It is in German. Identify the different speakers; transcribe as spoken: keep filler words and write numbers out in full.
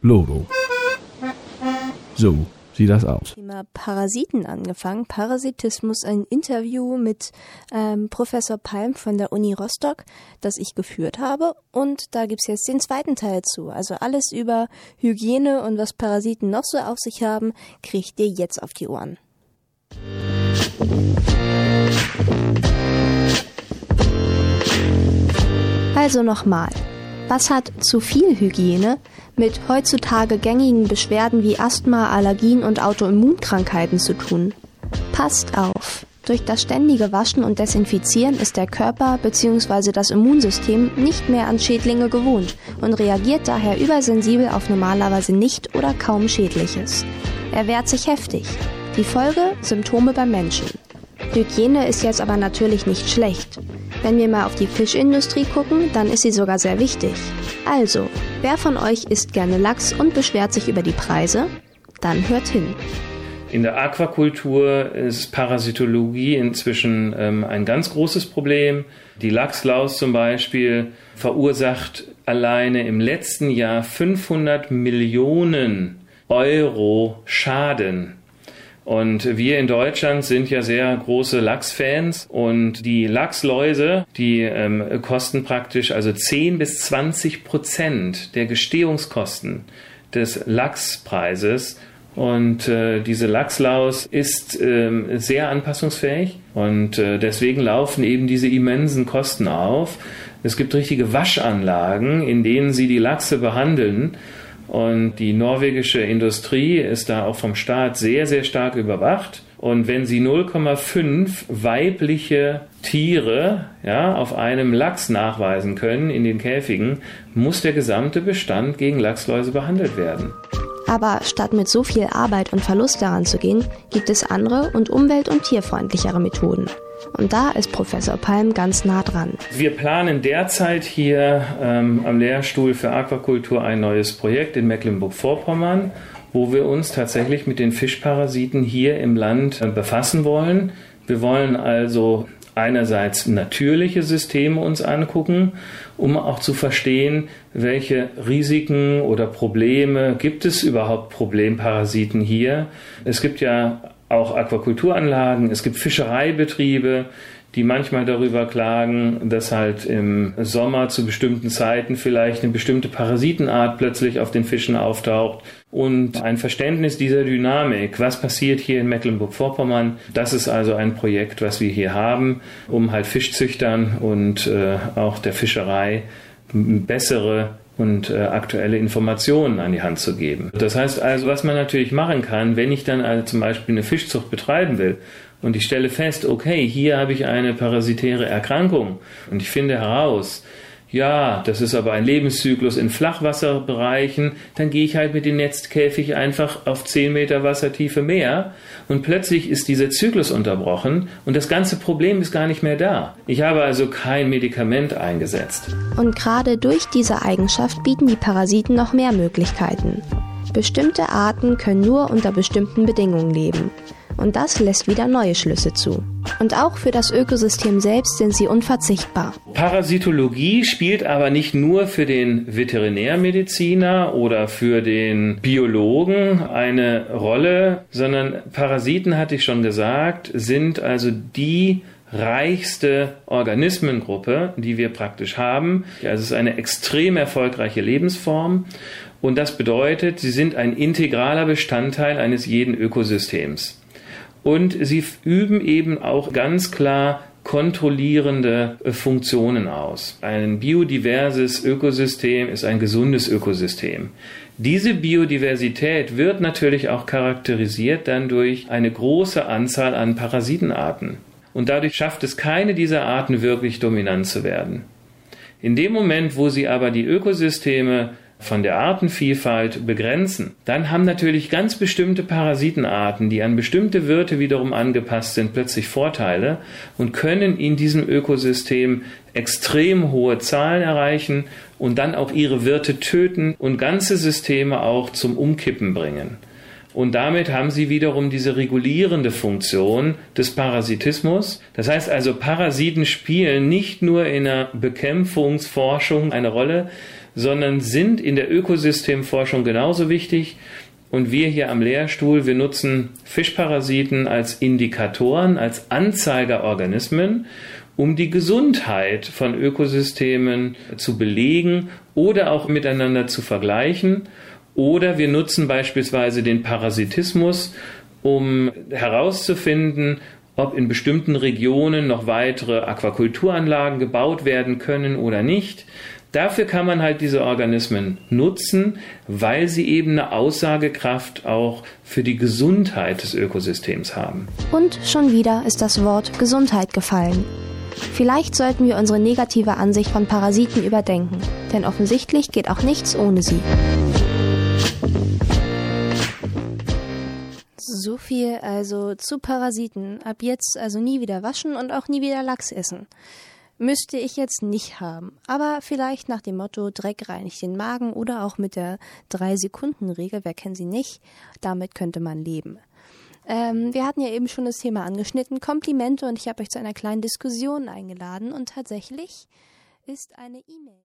Speaker 1: Loro. So sieht das aus.
Speaker 2: Thema Parasiten angefangen. Parasitismus, ein Interview mit ähm, Professor Palm von der Uni Rostock, das ich geführt habe. Und da gibt's jetzt den zweiten Teil zu. Also alles über Hygiene und was Parasiten noch so auf sich haben, kriegt ihr jetzt auf die Ohren. Also nochmal. Was hat zu viel Hygiene mit heutzutage gängigen Beschwerden wie Asthma, Allergien und Autoimmunkrankheiten zu tun? Passt auf! Durch das ständige Waschen und Desinfizieren ist der Körper bzw. das Immunsystem nicht mehr an Schädlinge gewohnt und reagiert daher übersensibel auf normalerweise nicht oder kaum Schädliches. Er wehrt sich heftig. Die Folge: Symptome beim Menschen. Hygiene ist jetzt aber natürlich nicht schlecht. Wenn wir mal auf die Fischindustrie gucken, dann ist sie sogar sehr wichtig. Also, wer von euch isst gerne Lachs und beschwert sich über die Preise? Dann hört hin.
Speaker 3: In der Aquakultur ist Parasitologie inzwischen ähm, ein ganz großes Problem. Die Lachslaus zum Beispiel verursacht alleine im letzten Jahr fünfhundert Millionen Euro Schaden. Und wir in Deutschland sind ja sehr große Lachsfans und die Lachsläuse, die ähm, kosten praktisch also zehn bis zwanzig Prozent der Gestehungskosten des Lachspreises. Und äh, diese Lachslaus ist äh, sehr anpassungsfähig und äh, deswegen laufen eben diese immensen Kosten auf. Es gibt richtige Waschanlagen, in denen sie die Lachse behandeln. Und die norwegische Industrie ist da auch vom Staat sehr, sehr stark überwacht. Und wenn sie null Komma fünf weibliche Tiere ja, auf einem Lachs nachweisen können in den Käfigen, muss der gesamte Bestand gegen Lachsläuse behandelt werden.
Speaker 2: Aber statt mit so viel Arbeit und Verlust daran zu gehen, gibt es andere und umwelt- und tierfreundlichere Methoden. Und da ist Professor Palm ganz nah dran.
Speaker 3: Wir planen derzeit hier ähm, am Lehrstuhl für Aquakultur ein neues Projekt in Mecklenburg-Vorpommern, wo wir uns tatsächlich mit den Fischparasiten hier im Land äh, befassen wollen. Wir wollen also einerseits natürliche Systeme uns angucken, um auch zu verstehen, welche Risiken oder Probleme gibt es überhaupt Problemparasiten hier. Es gibt ja auch Aquakulturanlagen, es gibt Fischereibetriebe, die manchmal darüber klagen, dass halt im Sommer zu bestimmten Zeiten vielleicht eine bestimmte Parasitenart plötzlich auf den Fischen auftaucht. Und ein Verständnis dieser Dynamik, was passiert hier in Mecklenburg-Vorpommern, das ist also ein Projekt, was wir hier haben, um halt Fischzüchtern und äh, auch der Fischerei bessere und äh, aktuelle Informationen an die Hand zu geben. Das heißt also, was man natürlich machen kann, wenn ich dann also zum Beispiel eine Fischzucht betreiben will und ich stelle fest, okay, hier habe ich eine parasitäre Erkrankung und ich finde heraus, ja, das ist aber ein Lebenszyklus in Flachwasserbereichen, dann gehe ich halt mit dem Netzkäfig einfach auf zehn Meter Wassertiefe mehr und plötzlich ist dieser Zyklus unterbrochen und das ganze Problem ist gar nicht mehr da. Ich habe also kein Medikament eingesetzt.
Speaker 2: Und gerade durch diese Eigenschaft bieten die Parasiten noch mehr Möglichkeiten. Bestimmte Arten können nur unter bestimmten Bedingungen leben. Und das lässt wieder neue Schlüsse zu. Und auch für das Ökosystem selbst sind sie unverzichtbar.
Speaker 3: Parasitologie spielt aber nicht nur für den Veterinärmediziner oder für den Biologen eine Rolle, sondern Parasiten, hatte ich schon gesagt, sind also die reichste Organismengruppe, die wir praktisch haben. Also es ist eine extrem erfolgreiche Lebensform. Und das bedeutet, sie sind ein integraler Bestandteil eines jeden Ökosystems. Und sie üben eben auch ganz klar kontrollierende Funktionen aus. Ein biodiverses Ökosystem ist ein gesundes Ökosystem. Diese Biodiversität wird natürlich auch charakterisiert dann durch eine große Anzahl an Parasitenarten. Und dadurch schafft es keine dieser Arten wirklich dominant zu werden. In dem Moment, wo sie aber die Ökosysteme von der Artenvielfalt begrenzen, dann haben natürlich ganz bestimmte Parasitenarten, die an bestimmte Wirte wiederum angepasst sind, plötzlich Vorteile und können in diesem Ökosystem extrem hohe Zahlen erreichen und dann auch ihre Wirte töten und ganze Systeme auch zum Umkippen bringen. Und damit haben sie wiederum diese regulierende Funktion des Parasitismus. Das heißt also, Parasiten spielen nicht nur in der Bekämpfungsforschung eine Rolle, sondern sind in der Ökosystemforschung genauso wichtig. Und wir hier am Lehrstuhl, wir nutzen Fischparasiten als Indikatoren, als Anzeigerorganismen, um die Gesundheit von Ökosystemen zu belegen oder auch miteinander zu vergleichen. Oder wir nutzen beispielsweise den Parasitismus, um herauszufinden, ob in bestimmten Regionen noch weitere Aquakulturanlagen gebaut werden können oder nicht. Dafür kann man halt diese Organismen nutzen, weil sie eben eine Aussagekraft auch für die Gesundheit des Ökosystems haben.
Speaker 2: Und schon wieder ist das Wort Gesundheit gefallen. Vielleicht sollten wir unsere negative Ansicht von Parasiten überdenken, denn offensichtlich geht auch nichts ohne sie. So viel also zu Parasiten. Ab jetzt also nie wieder waschen und auch nie wieder Lachs essen. Müsste ich jetzt nicht haben. Aber vielleicht nach dem Motto, Dreck reinigt den Magen oder auch mit der drei-Sekunden-Regel, wer kennt sie nicht, damit könnte man leben. Ähm, wir hatten ja eben schon das Thema angeschnitten, Komplimente, und ich habe euch zu einer kleinen Diskussion eingeladen und tatsächlich ist eine E-Mail.